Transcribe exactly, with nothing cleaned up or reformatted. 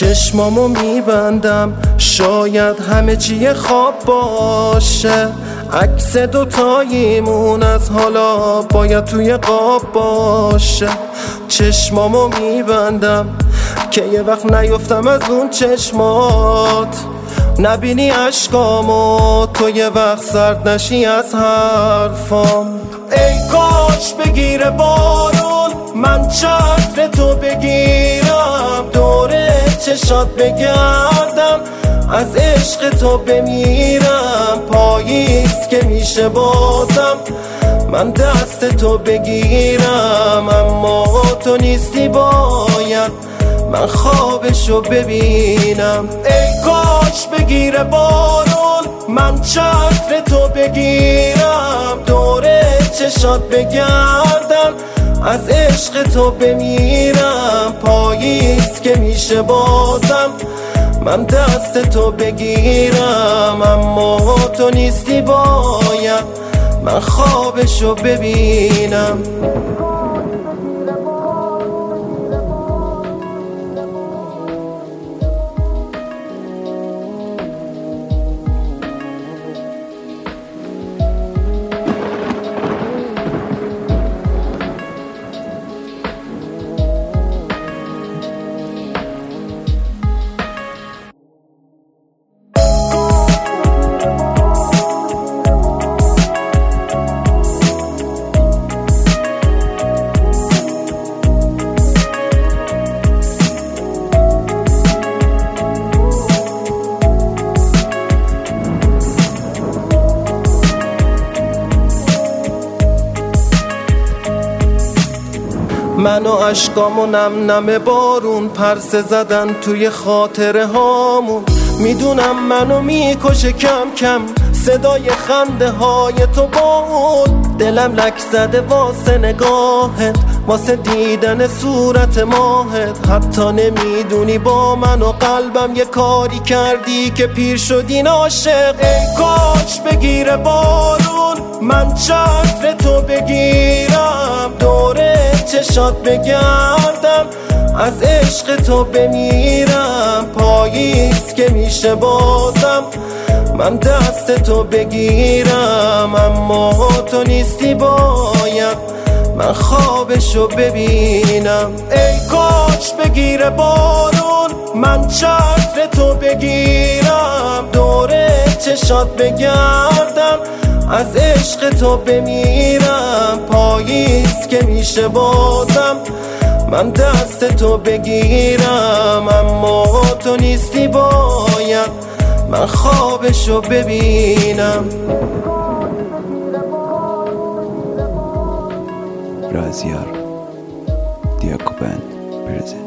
چشمامو میبندم شاید همه چی خواب باشه، عکس دوتاییمون از حالا باید توی قاب باشه. چشمامو میبندم که یه وقت نیفتم از اون چشمات، نبینی عشقامو تو یه وقت سرد نشی از حرفام. ای کاش بگیره بارون من چتر تو بگیرم، دوره چشات بگردم از عشق تو بمیرم. پاییز که میشه بازم من دست تو بگیرم، اما تو نیستی باید من خوابشو ببینم. ای کاش بگیره بارون من چتر تو بگیرم، دوره چشات بگردم از عشق تو بمیرم. پاییز که میشه بازم من دست تو بگیرم، اما تو نیستی باید من خوابشو ببینم. من و عشقامو نم نم بارون پرسه زدن توی خاطره هامون. میدونم منو میکشه کم کم صدای خنده های تو بود، دلم لک زده واسه نگاهت، واسه دیدن صورت ماهت. حتی نمیدونی با من و قلبم یه کاری کردی که پیر شدی عاشق. ای کاش بگیره بارون من چتر تو بگیرم، دوره چشات بگردم از عشق تو بمیرم. پاییز که میشه بازم من دست تو بگیرم، اما تو نیستی باید من خوابشو ببینم. ای کاش بگیره بارون من چتر تو بگیرم، دوره چشات بگردم از عشق تو بمیرم. پاییز که میشه بازم من دست تو بگیرم، اما تو نیستی باید من خوابشو ببینم. رازیار دیاکوبن پرزنت.